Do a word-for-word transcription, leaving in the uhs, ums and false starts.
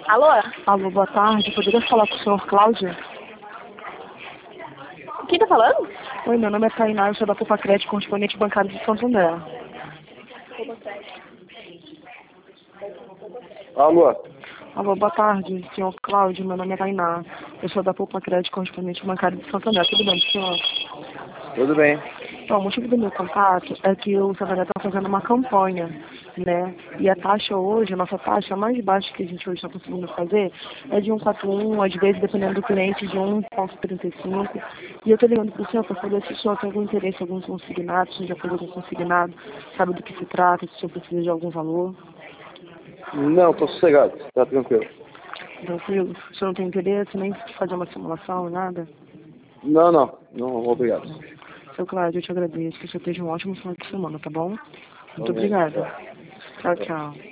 Alô? Alô, boa tarde. Poderia falar com o senhor Cláudio? Quem tá falando? Oi, meu nome é Tainá, eu sou da Poupa Crédito, correspondente bancário de Santo André. Alô? Alô, boa tarde, senhor Cláudio. Meu nome é Tainá. Eu sou da Poupa Crédito, correspondente bancário de Santo André. Tudo bem, senhor? Tudo bem. Então, o motivo do meu contato é que o Santander está fazendo uma campanha, né? E a taxa hoje, a nossa taxa mais baixa que a gente hoje está conseguindo fazer é de um vírgula quarenta e um, às vezes, dependendo do cliente, de um vírgula trinta e cinco. E eu estou ligando para o senhor para saber se o senhor tem algum interesse em algum consignado, se já fez algum consignado, sabe do que se trata, se o senhor precisa de algum valor. Não, tô sossegado, tá tranquilo. Tranquilo? O senhor não tem interesse nem de fazer uma simulação, nada? Não, não, não, obrigado. Seu Cláudio, eu te agradeço. Que o senhor esteja um ótimo final de semana, tá bom? Muito Amém. obrigada. Tchau, tchau.